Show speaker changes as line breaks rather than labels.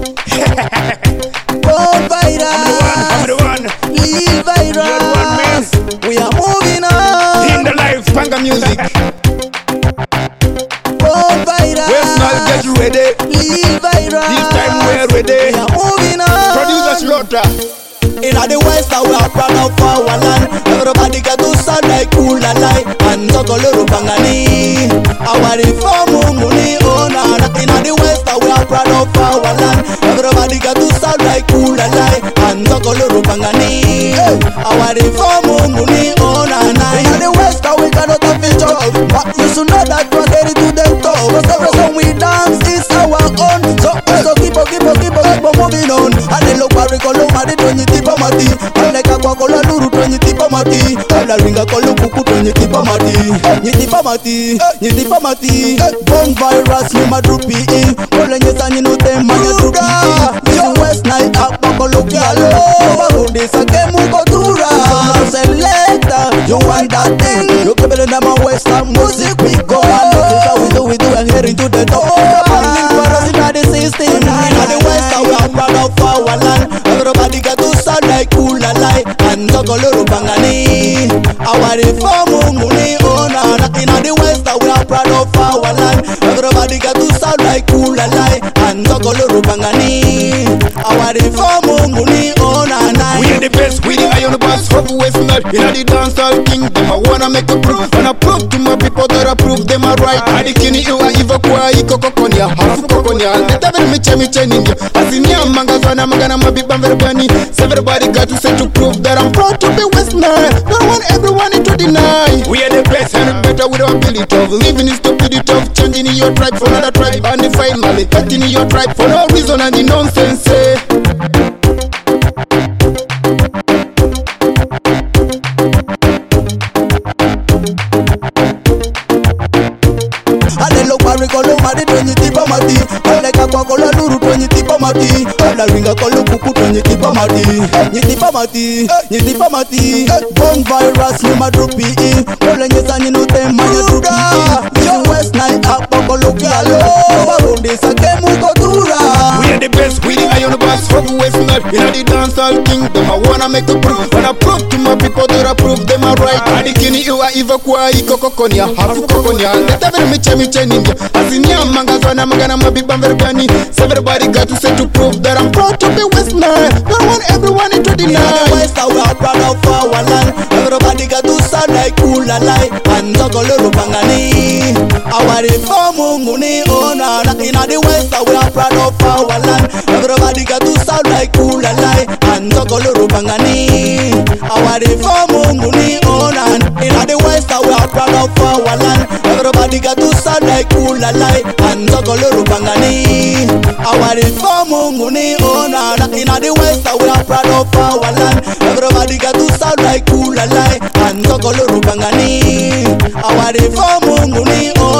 Go viral.
I'm the one.
Live viral.
You're the one, man.
We are moving on.
In the life, Panga music.
Go viral.
West Nile, get ready.
Live viral.
This time we're ready.
We are moving on.
Producer Slaughter.
In the west, we are proud of our land. Everybody got to sound like cool and light. And Zogoloro Bangani. Our reform, money owner. In the west, we are proud of our land. Everybody got to sound like cool and light. And Zogoloro Bangani. Our reform, money owner. In the west, we cannot have a job. But you should know that we're headed to the top. Because every song we dance is our own. So keep on moving on. And the local curriculum, and the Tipamati, Aleka Kola Luru Tony Tipamati, Alaringa Koluku Tony Tipamati, Nitipamati, Bomb virus, Madrupi, Olenyesani no them, Mayatuka, West Night up, Bakolokialo, this a Kemukotura, Selector, you want that thing, you give it a Western music, we go on, we do, and heading to the top. The system in the west, we are proud of our land. Everybody got to sound like cool and light. And Zogoloro Bangani. Our reform, money owner. In the west, we are proud of our land. Everybody got to sound like cool and light. And Zogoloro Bangani. Our reform, money owner.
We are the best, we the iron boss of West Nile. In the dancehall kingdom, I wanna make a proof. And I prove to my people that I prove them are right. I the king, you are even kwa iko kokonia, half kokonia. Let me ninja. Asinia mangazwana magana mabiba verbani. So everybody got to say to prove that I'm proud to be West Nile. Don't want everyone to deny. We are the best and better with our ability of living is stupidity of changing your tribe for another tribe. And finally cutting your tribe for no reason and the nonsense.
Curriculum, I did when you Tipamati, Aleka Kola Luru when you Tipamati, Alaringa Koluku when you Tipamati, Nitipamati, Bomb virus, Madrupi, Olenyesani no them, Mayatuka, West Night up, Bakolokialo, this a Kemukotura.
We are the best, we the iron boss of West Nile. In the dancehall kingdom, I wanna make a proof. And I prove to my people that I prove them are right. I the king, you are even kwa iko kokonia, half kokonia. Let me ninja. Asinia mangazwana magana mabiba verbani. So everybody got to say to prove that I'm proud to be West Nile. Don't want everyone to deny.
In the west, we are proud of our land. Everybody got to sound like cool and light. And Zogoloro Bangani. Our reform, money owner. In the west, we are proud of our land. Everybody got to sound like cool and light. And Zogoloro Bangani. Our reform, money owner. In the west, we are proud of our land. Everybody got to sound like cool and light. And Zogoloro Bangani. Our reform, money owner. In the west, we are proud of our land. Everybody got to sound like cool and light. And Zogoloro Bangani. Our reform, money owner.